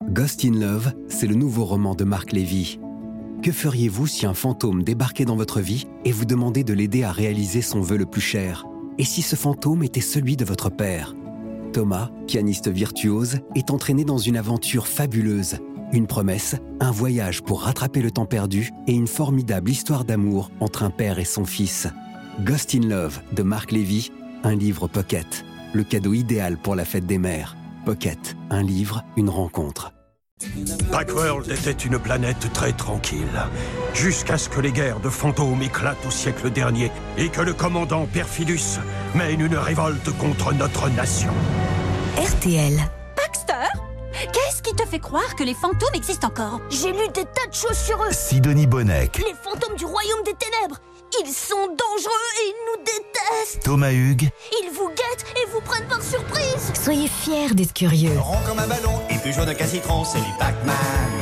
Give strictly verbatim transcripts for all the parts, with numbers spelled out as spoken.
Ghost in Love, c'est le nouveau roman de Marc Lévy. Que feriez-vous si un fantôme débarquait dans votre vie et vous demandait de l'aider à réaliser son vœu le plus cher ? Et si ce fantôme était celui de votre père ? Thomas, pianiste virtuose, est entraîné dans une aventure fabuleuse. Une promesse, un voyage pour rattraper le temps perdu et une formidable histoire d'amour entre un père et son fils. Ghost in Love de Marc Lévy, un livre Pocket. Le cadeau idéal pour la fête des mères. Pocket, un livre, une rencontre. Packworld était une planète très tranquille, jusqu'à ce que les guerres de fantômes éclatent au siècle dernier et que le commandant Perfidus mène une révolte contre notre nation. R T L. Baxter, qu'est-ce qui te fait croire que les fantômes existent encore ? J'ai lu des tas de choses sur eux. Sidonie Bonnec. Les fantômes du royaume des ténèbres. Ils sont dangereux et ils nous détestent. Thomas Hugues. Ils vous guettent et vous prennent par surprise. Soyez fiers d'être curieux. Rond comme un ballon et plus jaune qu'un citron, c'est du Pac-Man.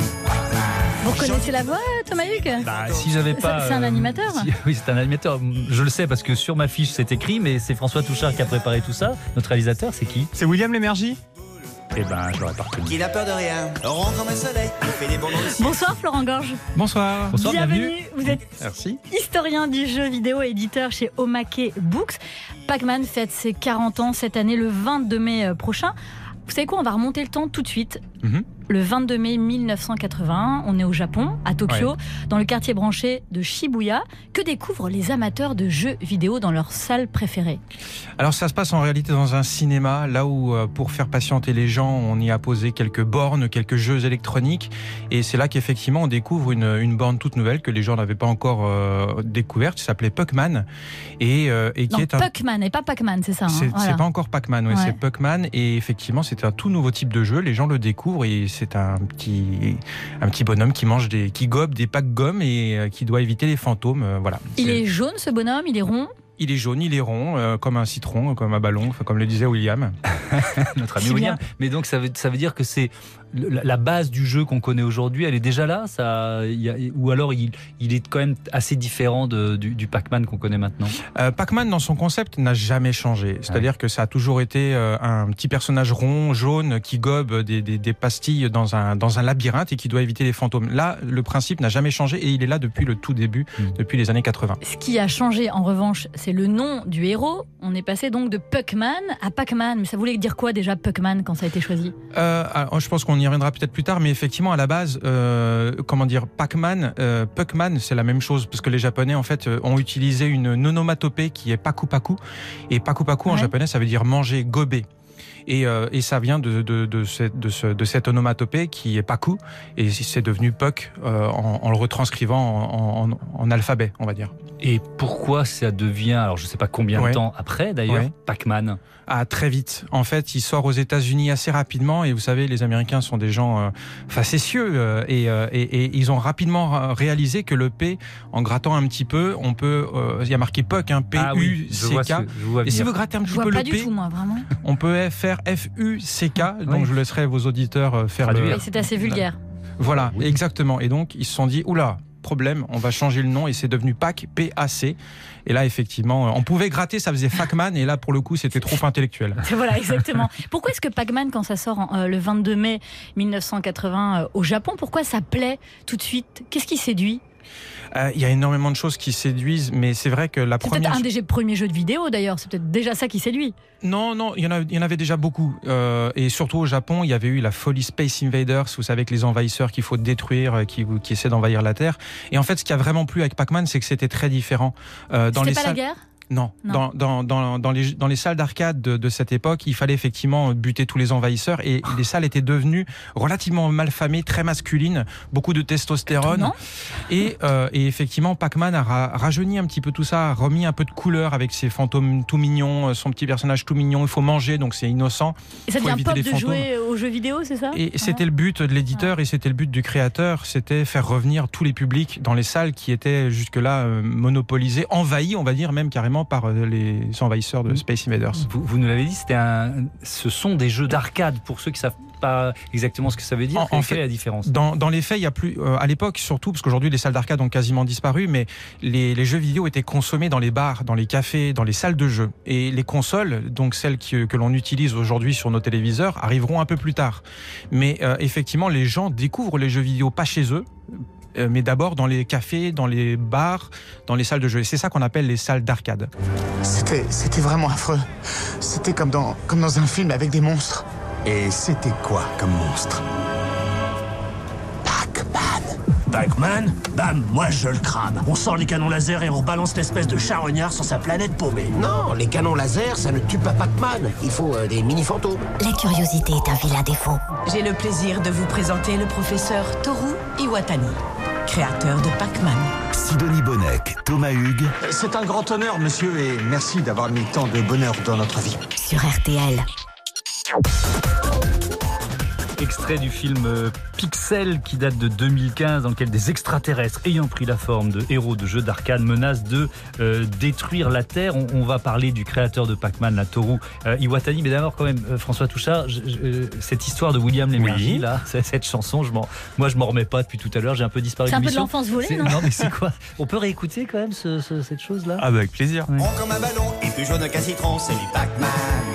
Vous reconnaissez la voix, Thomas Hugues ? Bah, si j'avais pas. C'est un animateur euh, si, Oui, c'est un animateur. Je le sais parce que sur ma fiche c'est écrit, mais c'est François Touchard qui a préparé tout ça. Notre réalisateur, c'est qui ? C'est William Lémergie. Eh ben, je l'aurais pas reconnu. Qui n'a peur de rien, rond comme un soleil, il fait des bons dans le ciel. Bonsoir Florent Gorge. Bonsoir. Bonsoir, bienvenue. bienvenue. Vous êtes Merci. historien du jeu vidéo et éditeur chez Omake Books. Pac-Man fête ses quarante ans cette année le vingt-deux mai prochain. Vous savez quoi, on va remonter le temps tout de suite. Mm-hmm. Le vingt-deux mai mille neuf cent quatre-vingt-un, on est au Japon, à Tokyo, ouais. dans le quartier branché de Shibuya. Que découvrent les amateurs de jeux vidéo dans leur salle préférée ? Alors ça se passe en réalité dans un cinéma, là où pour faire patienter les gens, on y a posé quelques bornes, quelques jeux électroniques, et c'est là qu'effectivement on découvre une, une borne toute nouvelle que les gens n'avaient pas encore euh, découverte, qui s'appelait Puckman, et, euh, et qui non, est un... Puckman et pas Pac-Man, c'est ça hein, c'est, voilà. c'est pas encore Pac-Man, ouais, ouais. c'est Puckman, et effectivement c'est un tout nouveau type de jeu, les gens le découvrent, et c'est un petit, un petit bonhomme qui mange des, qui gobe des packs gomme et euh, qui doit éviter les fantômes, euh, voilà. Il c'est... est jaune ce bonhomme, il est rond ? Il est jaune, il est rond, euh, comme un citron, comme un ballon, comme le disait William. Notre ami C'est William. bien. Mais donc ça veut, ça veut dire que c'est la, la base du jeu qu'on connaît aujourd'hui, elle est déjà là, ça, y a, ou alors il, il est quand même assez différent de, du, du Pac-Man qu'on connaît maintenant. Euh, Pac-Man, dans son concept, n'a jamais changé. C'est-à-dire ouais. que ça a toujours été euh, un petit personnage rond, jaune, qui gobe des, des, des pastilles dans un, dans un labyrinthe et qui doit éviter les fantômes. Là, le principe n'a jamais changé et il est là depuis le tout début, mmh. depuis les années quatre-vingts. Ce qui a changé, en revanche, c'est le nom du héros. On est passé donc de Puckman à Pac-Man. Mais ça voulait dire quoi déjà, Puckman, quand ça a été choisi ? euh, alors, Je pense qu'on y reviendra peut-être plus tard, mais effectivement, à la base, euh, comment dire, Pac-Man, euh, Puckman, c'est la même chose, parce que les Japonais, en fait, ont utilisé une onomatopée qui est paku-paku. Et paku-paku, ouais. en japonais, ça veut dire manger, gober. Et, euh, et ça vient de, de, de, cette, de, ce, de cette onomatopée qui est paku, et c'est devenu puck euh, en, en le retranscrivant en, en, en alphabet, on va dire. Et pourquoi ça devient, alors je ne sais pas combien ouais. de temps après d'ailleurs, ouais. Pac-Man ? Ah, très vite. En fait, il sort aux États-Unis assez rapidement, et vous savez, les Américains sont des gens euh, facétieux, euh, et, euh, et, et ils ont rapidement réalisé que le P, en grattant un petit peu, on peut, euh, il y a marqué puck, hein, P U C K. Ah, oui, et si vous grattez un petit peu le P, tout, moi, vraiment. on peut faire F U C K. Donc oui. je laisserai vos auditeurs faire Traduire. le. Et c'est assez vulgaire. Voilà, oui. exactement. Et donc ils se sont dit, oula. Problème, on va changer le nom et c'est devenu Pac, P A C. Et là, effectivement, on pouvait gratter, ça faisait Facman, et là, pour le coup, c'était trop intellectuel. Voilà, exactement. Pourquoi est-ce que Pac-Man, quand ça sort en, euh, le vingt-deux mai mille neuf cent quatre-vingts euh, au Japon, pourquoi ça plaît tout de suite ? Qu'est-ce qui séduit ? Il euh, y a énormément de choses qui séduisent, mais c'est vrai que la c'est première... C'est peut-être un des premiers jeux de vidéo, d'ailleurs. C'est peut-être déjà ça qui séduit. Non, non, il y en, a, il y en avait déjà beaucoup. Euh, et surtout au Japon, il y avait eu la folie Space Invaders, vous savez, avec les envahisseurs qu'il faut détruire, qui, qui essaient d'envahir la Terre. Et en fait, ce qui a vraiment plu avec Pac-Man, c'est que c'était très différent. Euh, dans c'était les pas salles... la guerre ? Non, non. Dans, dans, dans, dans, les, dans les salles d'arcade de, de cette époque, il fallait effectivement buter tous les envahisseurs, et les salles étaient devenues relativement malfamées, très masculines, beaucoup de testostérone. Et, euh, et effectivement, Pac-Man a ra- rajeuni un petit peu tout ça, a remis un peu de couleur avec ses fantômes tout mignons, son petit personnage tout mignon, il faut manger, donc c'est innocent. Et ça devient pop de fantômes. Jouer aux jeux vidéo, c'est ça ? Et c'était le but de l'éditeur ouais. et c'était le but du créateur, c'était faire revenir tous les publics dans les salles qui étaient jusque-là euh, monopolisées, envahies, on va dire, même carrément par euh, les envahisseurs de Space Invaders. Vous, vous nous l'avez dit, c'était un, ce sont des jeux d'arcade. Pour ceux qui savent pas exactement ce que ça veut dire. En, Quelle en fait, est la différence? dans, dans les faits, il y a plus, euh, à l'époque surtout, parce qu'aujourd'hui les salles d'arcade ont quasiment disparu, mais les, les jeux vidéo étaient consommés dans les bars, dans les cafés, dans les salles de jeux. Et les consoles, donc celles qui, que l'on utilise aujourd'hui sur nos téléviseurs, arriveront un peu plus tard. Mais euh, effectivement, les gens découvrent les jeux vidéo pas chez eux, mais d'abord dans les cafés, dans les bars, dans les salles de jeux. Et c'est ça qu'on appelle les salles d'arcade. C'était, c'était vraiment affreux. C'était comme dans, comme dans un film avec des monstres. Et c'était quoi comme monstre? Pac-Man. Pac-Man? Bam, moi je le crame. On sort les canons laser et on rebalance l'espèce de charognard sur sa planète paumée. Non, les canons laser, ça ne tue pas Pac-Man. Il faut euh, des mini-fantômes. La curiosité est un vilain défaut. J'ai le plaisir de vous présenter le professeur Toru Iwatani, créateur de Pac-Man. Sidonie Bonnec, Thomas Hugues. C'est un grand honneur, monsieur, et merci d'avoir mis tant de bonheur dans notre vie. Sur R T L. Extrait du film Pixel qui date de deux mille quinze, dans lequel des extraterrestres ayant pris la forme de héros de jeux d'arcade menacent de euh, détruire la Terre. On, on va parler du créateur de Pac-Man, la Toru euh, Iwatani. Mais d'abord quand même, euh, François Touchard, je, je, cette histoire de William Lémergie, oui. là, cette chanson, je m'en, moi je m'en remets pas depuis tout à l'heure, j'ai un peu disparu de l'émission. C'est un peu de l'enfance volée, non? Non mais c'est quoi? On peut réécouter quand même ce, ce, cette chose-là? Ah bah avec plaisir. Ouais. Rond comme un ballon et plus jaune qu'un citron, c'est du Pac-Man.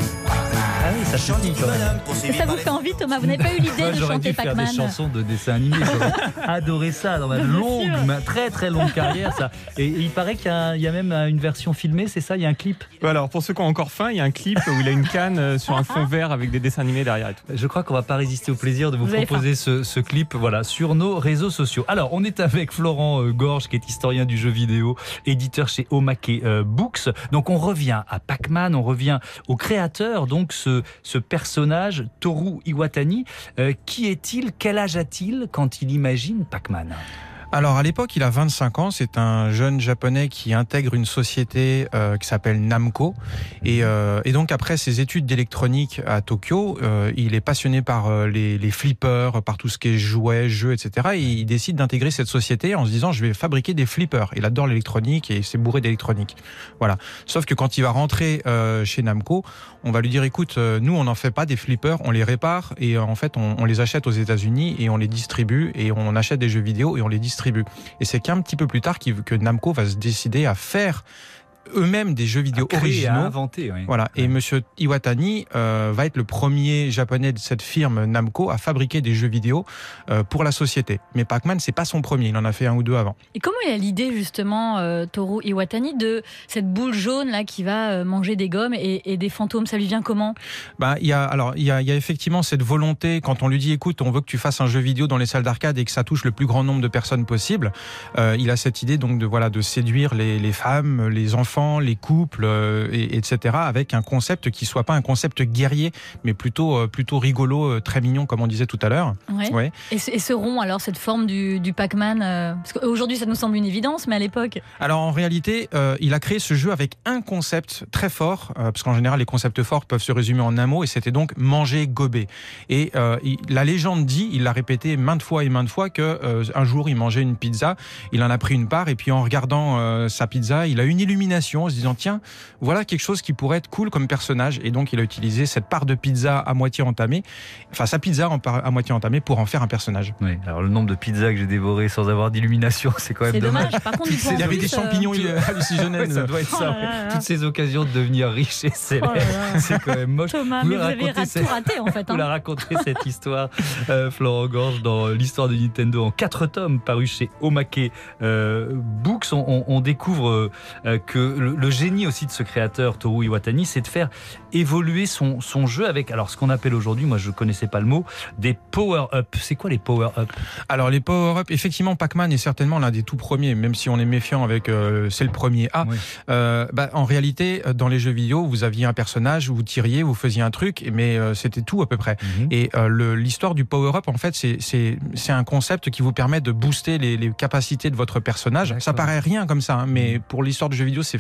Ah oui, ça chante quand même. Et ça vous fait envie, Thomas? Vous n'avez pas eu l'idée de J'aurais chanter dû faire Pac-Man? des chansons de dessins animés. J'aurais adoré ça dans ma longue, ma très très longue carrière. Ça. Et, et il paraît qu'il y a, il y a même une version filmée, c'est ça? Il y a un clip? Alors pour ceux qui ont encore faim, il y a un clip où il a une canne sur un fond vert avec des dessins animés derrière et tout. Je crois qu'on va pas résister au plaisir de vous, vous proposer ce, ce clip, voilà, sur nos réseaux sociaux. Alors on est avec Florent Gorge, qui est historien du jeu vidéo, éditeur chez Omake euh, Books. Donc on revient à Pac-Man, on revient au créateur, donc ce, ce personnage Toru Iwatani. Euh, qui est-il? Quel âge a-t-il quand il imagine Pac-Man? Alors à l'époque, il a vingt-cinq ans, c'est un jeune japonais qui intègre une société euh, qui s'appelle Namco. Et, euh, et donc après ses études d'électronique à Tokyo, euh, il est passionné par euh, les, les flippers, par tout ce qui est jouets, jeux, et cetera. Et il décide d'intégrer cette société en se disant, je vais fabriquer des flippers. Il adore l'électronique et c'est bourré d'électronique. Voilà. Sauf que quand il va rentrer euh, chez Namco, on va lui dire, écoute, euh, nous on n'en fait pas des flippers, on les répare et euh, en fait on, on les achète aux États-Unis et on les distribue et on achète des jeux vidéo et on les distribue. Et c'est qu'un petit peu plus tard que Namco va se décider à faire eux-mêmes des jeux vidéo à créer, originaux. À inventer, oui. Voilà. Et Monsieur Iwatani euh, va être le premier japonais de cette firme Namco à fabriquer des jeux vidéo euh, pour la société. Mais Pac-Man, c'est pas son premier. Il en a fait un ou deux avant. Et comment il a l'idée justement, euh, Toru Iwatani, de cette boule jaune là qui va manger des gommes et, et des fantômes? Ça lui vient comment? Bah, il y a alors il y a, il y a effectivement cette volonté, quand on lui dit, écoute, on veut que tu fasses un jeu vidéo dans les salles d'arcade et que ça touche le plus grand nombre de personnes possible. Euh, il a cette idée donc de voilà de séduire les, les femmes, les enfants, les couples, euh, et, etc. avec un concept qui soit pas un concept guerrier, mais plutôt euh, plutôt rigolo, euh, très mignon, comme on disait tout à l'heure. Ouais. Ouais. Et, ce, et ce rond, alors cette forme du, du Pac-Man, euh, parce qu'aujourd'hui ça nous semble une évidence, mais à l'époque. Alors en réalité, euh, il a créé ce jeu avec un concept très fort, euh, parce qu'en général les concepts forts peuvent se résumer en un mot, et c'était donc manger, gober. Et euh, il, la légende dit, il l'a répété maintes fois et maintes fois, que euh, un jour il mangeait une pizza, il en a pris une part, et puis en regardant euh, sa pizza, il a une illumination en se disant, tiens, voilà quelque chose qui pourrait être cool comme personnage. Et donc il a utilisé cette part de pizza à moitié entamée, enfin sa pizza à moitié entamée, pour en faire un personnage. Oui, alors le nombre de pizzas que j'ai dévoré sans avoir d'illumination, c'est quand même c'est dommage. dommage. Par contre, du il y avait des champignons euh... hallucinogènes. Ouais, ça doit être ça. Oh là là. Toutes ces occasions de devenir riche et célèbre, oh c'est quand même moche. Thomas, vous mais vous avez rat- cette... tout raté en fait. Hein. Vous la raconterez cette histoire, euh, Florent Gorge, dans l'histoire de Nintendo en quatre tomes, paru chez Omake euh, Books. On, on, on découvre euh, que le, le génie aussi de ce créateur Toru Iwatani, c'est de faire évoluer son, son jeu avec, alors ce qu'on appelle aujourd'hui, moi je connaissais pas le mot, des power-up. C'est quoi les power-up? Alors les power-up, effectivement, Pac-Man est certainement l'un des tout premiers, même si on est méfiant avec euh, c'est le premier A. Oui. Euh, bah, en réalité, dans les jeux vidéo, vous aviez un personnage, vous tiriez, vous faisiez un truc, mais euh, c'était tout à peu près. Mm-hmm. Et euh, le, l'histoire du power-up, en fait, c'est, c'est, c'est un concept qui vous permet de booster les, les capacités de votre personnage. D'accord. Ça paraît rien comme ça, hein, mais pour l'histoire du jeu vidéo, c'est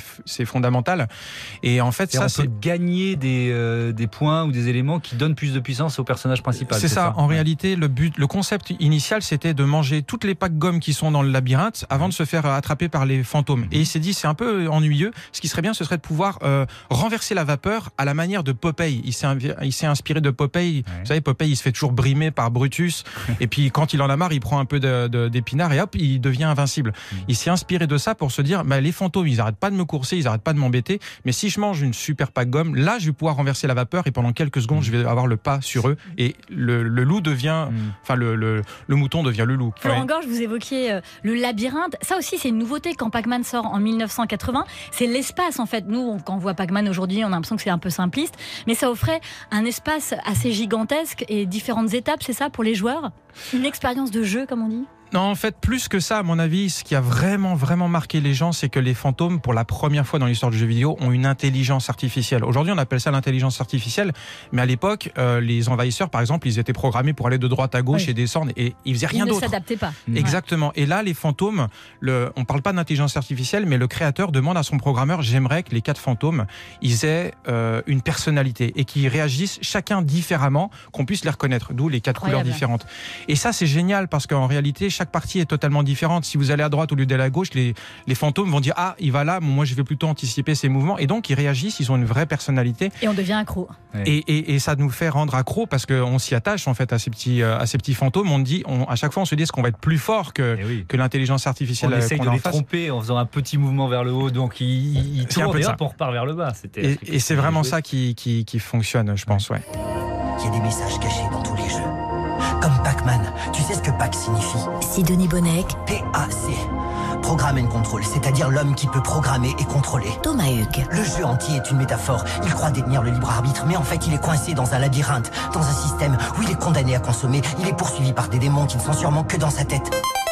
c'est fondamental. Et en fait, et ça, on c'est peut gagner des, euh, des points ou des éléments qui donnent plus de puissance au personnage principal. C'est, c'est ça. ça. En ouais. réalité, le but, le concept initial, c'était de manger toutes les packs gommes qui sont dans le labyrinthe avant de se faire attraper par les fantômes. Et il s'est dit, c'est un peu ennuyeux. Ce qui serait bien, ce serait de pouvoir euh, renverser la vapeur à la manière de Popeye. Il s'est, il s'est inspiré de Popeye. Ouais. Vous savez, Popeye, il se fait toujours brimer par Brutus. Et puis, quand il en a marre, il prend un peu de, de, d'épinards et hop, il devient invincible. Mmh. Il s'est inspiré de ça pour se dire, bah, les fantômes, ils arrêtent pas de me courser, ils arrêtent pas de m'embêter. Mais si je mange une super pack gomme, là, je vais pouvoir renverser la vapeur et pendant quelques secondes, mmh. je vais avoir le pas sur eux. Et le, le loup devient, mmh. enfin, le, le, le mouton devient le loup. Florent ouais. Gorge, vous évoquiez euh, le labyrinthe. Ça aussi, c'est une nouveauté quand Pac-Man sort en mille neuf cent quatre-vingts. C'est l'espace, en fait. Nous, on, quand on voit Pac-Man aujourd'hui, on a l'impression que c'est un peu simpliste. Mais ça offrait un espace assez gigantesque et différentes étapes, c'est ça, pour les joueurs ? Une expérience de jeu, comme on dit ? Non, en fait, plus que ça, à mon avis, ce qui a vraiment, vraiment marqué les gens, c'est que les fantômes, pour la première fois dans l'histoire du jeu vidéo, ont une intelligence artificielle. Aujourd'hui, on appelle ça l'intelligence artificielle, mais à l'époque, euh, les envahisseurs, par exemple, ils étaient programmés pour aller de droite à gauche oui. et descendre, et ils faisaient rien ils d'autre. Ils ne s'adaptaient pas. Exactement. Ouais. Et là, les fantômes, le, on parle pas d'intelligence artificielle, mais le créateur demande à son programmeur, j'aimerais que les quatre fantômes, ils aient euh, une personnalité et qu'ils réagissent chacun différemment, qu'on puisse les reconnaître, d'où les quatre Incroyable. couleurs différentes. Et ça, c'est génial parce qu'en réalité, chaque partie est totalement différente. Si vous allez à droite au lieu d'aller à gauche, les, les fantômes vont dire ah, il va là, moi je vais plutôt anticiper ses mouvements. Et donc ils réagissent, ils ont une vraie personnalité. Et on devient accro. Ouais. Et, et, et ça nous fait rendre accro parce qu'on s'y attache en fait à ces petits, à ces petits fantômes. On dit, on, à chaque fois on se dit est-ce qu'on va être plus fort que, oui. que l'intelligence artificielle. On essaye qu'on de les face. tromper en faisant un petit mouvement vers le haut, donc ils, ils tournent et hop, on repart vers le bas. C'était et, et c'est vraiment ça qui, qui, qui fonctionne, je pense. Ouais. Il y a des messages cachés dans tous les jeux. Comme Pac-Man, tu sais ce que Pac signifie ? Sidonie Bonnec. P A C. Programme and control, c'est-à-dire l'homme qui peut programmer et contrôler. Thomas Hugues. Le jeu entier est une métaphore. Il croit détenir le libre arbitre, mais en fait il est coincé dans un labyrinthe, dans un système où il est condamné à consommer. Il est poursuivi par des démons qui ne sont sûrement que dans sa tête.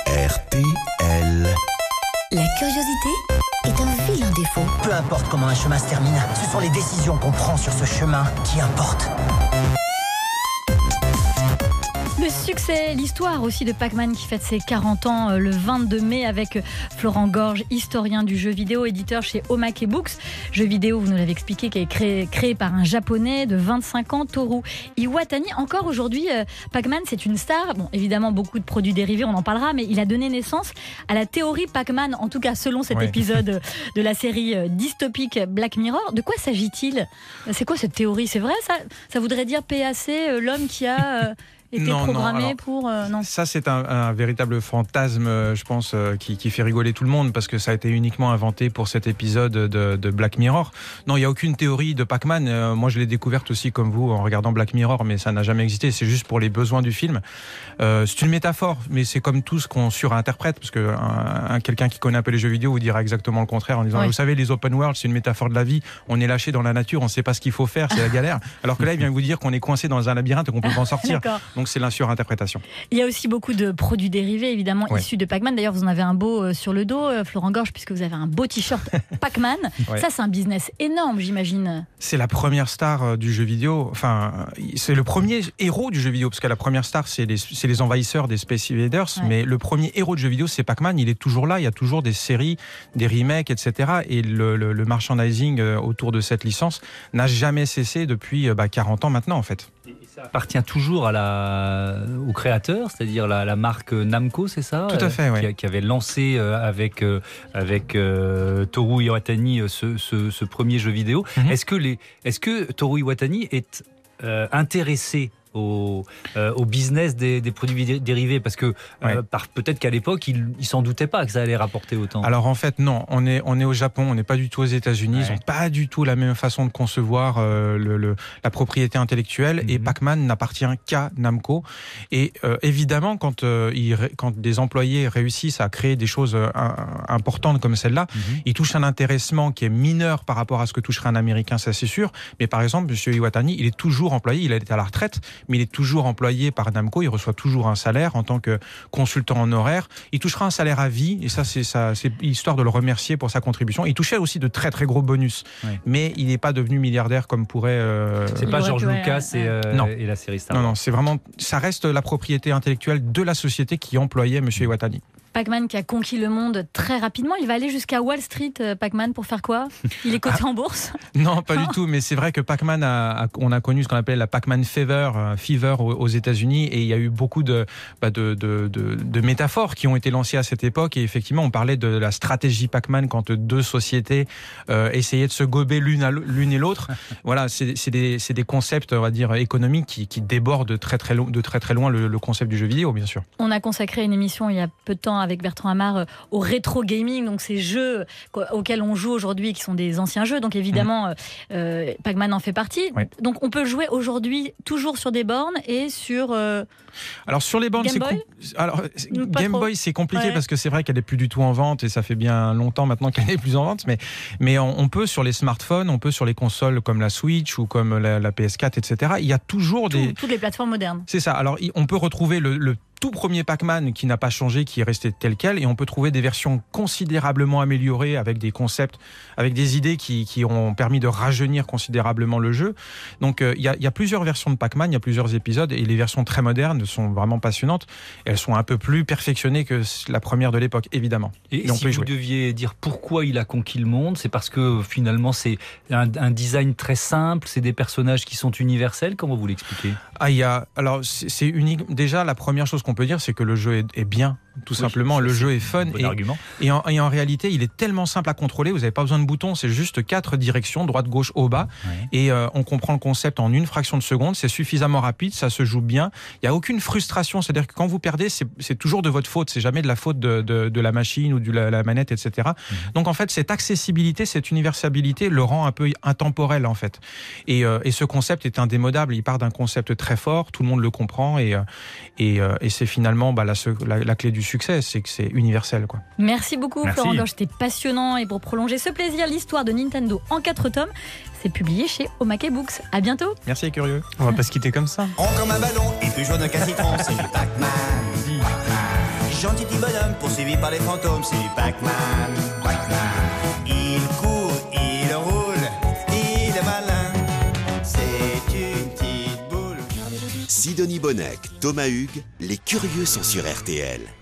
R T L. La curiosité est un vilain défaut. Peu importe comment un chemin se termine, ce sont les décisions qu'on prend sur ce chemin qui importent. Le succès, l'histoire aussi de Pac-Man qui fête ses quarante ans le vingt-deux mai avec Florent Gorge, historien du jeu vidéo, éditeur chez Omake Books. Jeu vidéo, vous nous l'avez expliqué, qui est créé, créé par un japonais de vingt-cinq ans, Toru Iwatani. Encore aujourd'hui, Pac-Man, c'est une star. Bon, évidemment, beaucoup de produits dérivés, on en parlera, mais il a donné naissance à la théorie Pac-Man, en tout cas selon cet ouais. épisode de la série dystopique Black Mirror. De quoi s'agit-il ? C'est quoi cette théorie ? C'est vrai, ça, ça voudrait dire P A C, l'homme qui a... était non, programmé non. Alors, pour... Euh, non. Ça, c'est un, un véritable fantasme, je pense, euh, qui, qui fait rigoler tout le monde, parce que ça a été uniquement inventé pour cet épisode de, de Black Mirror. Non, il n'y a aucune théorie de Pac-Man. Euh, moi, je l'ai découverte aussi, comme vous, en regardant Black Mirror, mais ça n'a jamais existé. C'est juste pour les besoins du film. Euh, c'est une métaphore, mais c'est comme tout ce qu'on surinterprète, parce que un, un, quelqu'un qui connaît un peu les jeux vidéo vous dira exactement le contraire, en disant, oui. vous savez, les open world, c'est une métaphore de la vie. On est lâché dans la nature, on ne sait pas ce qu'il faut faire, c'est la galère. Alors que là, il vient vous dire qu'on est coincé dans un labyrinthe et qu'on ne peut pas en sortir. Donc, c'est la surinterprétation. Il y a aussi beaucoup de produits dérivés, évidemment, ouais. issus de Pac-Man. D'ailleurs, vous en avez un beau euh, sur le dos, euh, Florent Gorge, puisque vous avez un beau t-shirt Pac-Man. Ouais. Ça, c'est un business énorme, j'imagine. C'est la première star euh, du jeu vidéo. Enfin, c'est le premier héros du jeu vidéo, parce que la première star, c'est les, c'est les envahisseurs des Space Invaders. Ouais. Mais le premier héros de jeu vidéo, c'est Pac-Man. Il est toujours là. Il y a toujours des séries, des remakes, et cetera. Et le, le, le merchandising euh, autour de cette licence n'a jamais cessé depuis euh, bah, quarante ans maintenant, en fait. Ça appartient toujours à la, au créateur, c'est-à-dire la, la marque Namco, c'est ça ? Tout à fait, euh, oui. Qui, qui avait lancé euh, avec, euh, avec euh, Toru Iwatani ce, ce, ce premier jeu vidéo. Mm-hmm. Est-ce que, les, est-ce que Toru Iwatani est euh, intéressé Au, euh, au business des, des produits dérivés, parce que ouais. euh, par, peut-être qu'à l'époque il, il s'en doutait pas que ça allait rapporter autant. Alors en fait non, on est, on est au Japon, on n'est pas du tout aux États-Unis, ouais. ils n'ont pas du tout la même façon de concevoir euh, le, le, la propriété intellectuelle, mm-hmm. et Pac-Man n'appartient qu'à Namco. Et euh, évidemment quand, euh, il, quand des employés réussissent à créer des choses euh, importantes comme celle-là, mm-hmm. ils touchent un intéressement qui est mineur par rapport à ce que toucherait un Américain, ça c'est sûr. Mais par exemple, M. Iwatani, il est toujours employé, il est à la retraite, mais il est toujours employé par Namco, il reçoit toujours un salaire en tant que consultant en horaire. Il touchera un salaire à vie, et ça, c'est, ça, c'est histoire de le remercier pour sa contribution. Il touchait aussi de très très gros bonus, oui. mais il n'est pas devenu milliardaire comme pourrait... Euh, c'est pas George Lucas et, euh, non. et la série Star Wars. Non, non, c'est vraiment... Ça reste la propriété intellectuelle de la société qui employait M. Iwatani. Pac-Man qui a conquis le monde très rapidement. Il va aller jusqu'à Wall Street, euh, Pac-Man, pour faire quoi? Il est coté ah. en bourse? Non, pas du tout. Mais c'est vrai que Pac-Man, a, a, on a connu ce qu'on appelle la Pac-Man Fever, euh, fever aux, aux États-Unis, et il y a eu beaucoup de, bah, de, de, de, de métaphores qui ont été lancées à cette époque. Et effectivement, on parlait de la stratégie Pac-Man quand deux sociétés euh, essayaient de se gober l'une, à l'une et l'autre. Voilà, c'est, c'est, des, c'est des concepts, on va dire, économiques qui, qui débordent de très très, lo- de très, très loin le, le concept du jeu vidéo, bien sûr. On a consacré une émission il y a peu de temps avec Bertrand Amar euh, au rétro gaming, donc ces jeux auxquels on joue aujourd'hui, qui sont des anciens jeux. Donc évidemment, mmh. euh, Pac-Man en fait partie. Oui. Donc on peut jouer aujourd'hui toujours sur des bornes et sur. Euh, Alors sur les bornes, Game c'est Boy com- alors Game trop. Boy, c'est compliqué ouais. parce que c'est vrai qu'elle est plus du tout en vente et ça fait bien longtemps maintenant qu'elle n'est plus en vente. Mais mais on, on peut sur les smartphones, on peut sur les consoles comme la Switch ou comme la, la P S quatre, et cetera. Il y a toujours Tout, des toutes les plateformes modernes. C'est ça. Alors on peut retrouver le, le tout premier Pac-Man qui n'a pas changé, qui est resté tel quel, et on peut trouver des versions considérablement améliorées avec des concepts, avec des idées qui, qui ont permis de rajeunir considérablement le jeu. Donc il euh, y, y a plusieurs versions de Pac-Man, il y a plusieurs épisodes, et les versions très modernes sont vraiment passionnantes. Elles sont un peu plus perfectionnées que la première de l'époque, évidemment. Et, et on si peut vous jouer. deviez dire pourquoi il a conquis le monde, c'est parce que finalement c'est un, un design très simple, c'est des personnages qui sont universels. Comment vous l'expliquez? Ah, il y a alors c'est, c'est unique. Déjà, la première chose qu'on peut dire, c'est que le jeu est, est bien. Tout oui, simplement, le jeu est fun bon et, et, en, et en réalité, il est tellement simple à contrôler. Vous n'avez pas besoin de boutons, c'est juste quatre directions, droite, gauche, haut, bas, ouais. et euh, on comprend le concept en une fraction de seconde. C'est suffisamment rapide, ça se joue bien. Il y a aucune frustration, c'est-à-dire que quand vous perdez, c'est, c'est toujours de votre faute. C'est jamais de la faute de, de, de la machine ou de la, la manette, et cetera. Mmh. Donc en fait, cette accessibilité, cette universalité le rend un peu intemporel en fait. Et, euh, et ce concept est indémodable. Il part d'un concept très fort, tout le monde le comprend, et et, euh, et c'est finalement bah, la, la, la clé du succès, c'est que c'est universel, quoi. Merci beaucoup, Merci. Florent Gorge, c'était passionnant. Et pour prolonger ce plaisir, l'histoire de Nintendo en quatre tomes, c'est publié chez Omake Books. À bientôt. Merci, les curieux. On va pas se quitter comme ça. Rond comme un ballon et plus jaune qu'un citron, c'est du Pac-Man. Gentil petit bonhomme poursuivi par les fantômes, c'est du Pac-Man. Pac-Man. Il court, il roule, il est malin. C'est une petite boule. Sidonie Bonnec, Thomas Hugues, les curieux sont sur R T L.